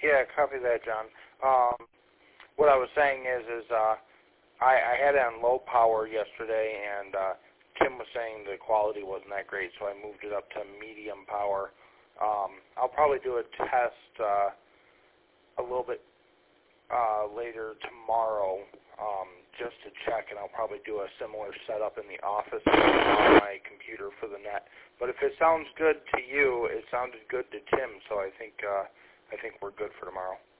Yeah, copy that, John. What I was saying is I had it on low power yesterday, and Tim was saying the quality wasn't that great, so I moved it up to medium power. I'll probably do a test a little bit later tomorrow just to check, and I'll probably do a similar setup in the office on my computer for the net. But if it sounds good to you, it sounded good to Tim, so I think we're good for tomorrow.